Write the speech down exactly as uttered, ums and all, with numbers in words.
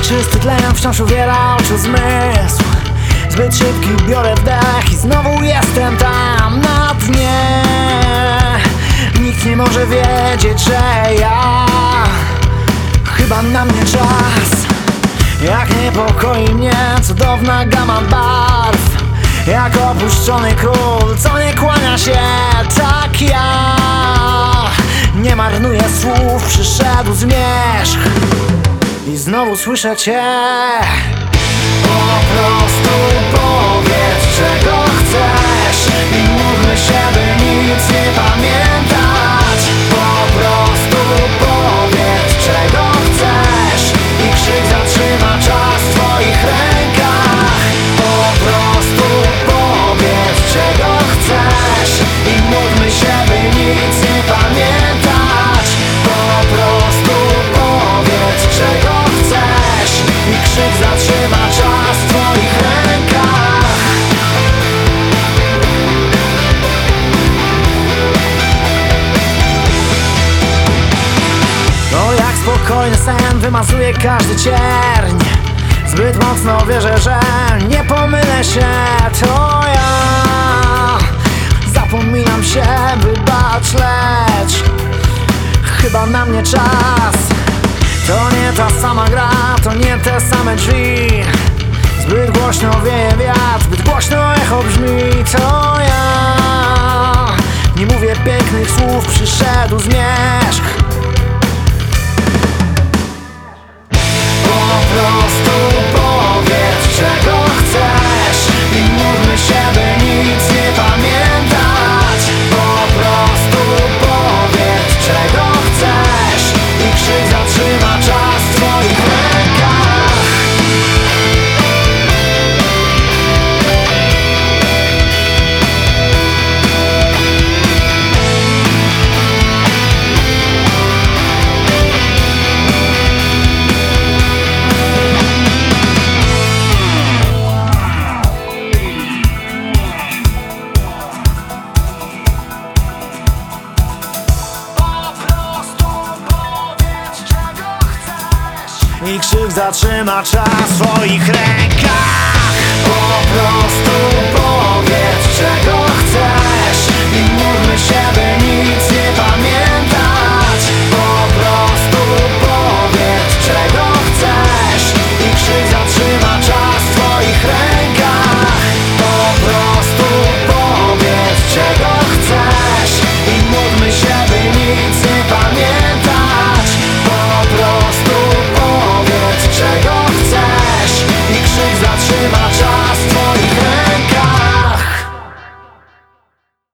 Czysty tlen wciąż uwiera oczu zmysł. Zbyt szybki biorę wdech i znowu jestem tam na dnie. Nikt nie może wiedzieć, że ja chyba na mnie czas. Jak niepokoi mnie cudowna gama barw, jak opuszczony król, co nie kłania się, tak ja. Nie marnuję słów, przyszedł zmierzch i znowu słyszę cię. Po prostu powiedz, czego chcesz i mówmy się, by nic nie pamiętać. Po prostu powiedz, czego chcesz i krzyk zatrzyma czas w twoich rękach. Po prostu powiedz, czego chcesz i mówmy się, by nic nie pamiętać. Po prostu powiedz, czego chcesz i krzyk zatrzyma czas w twoich rękach. To jak spokojny sen wymazuje każdy cierń. Zbyt mocno wierzę, że nie pomylę się. To ja zapominam się, wybacz, lecz chyba na mnie czas. To nie ta sama gra, to nie te same drzwi. Zbyt głośno wieje wiatr, zbyt głośno echo brzmi. To ja nie mówię pięknych słów, przyszedł zmierzch. Po prostu powiedz, czego chcesz i mówmy się, by nic nie pamiętać. Po prostu powiedz, czego chcesz i krzyk zatrzyma czas w twoich rękach. I krzyk zatrzyma czas w twoich rękach. Po prostu po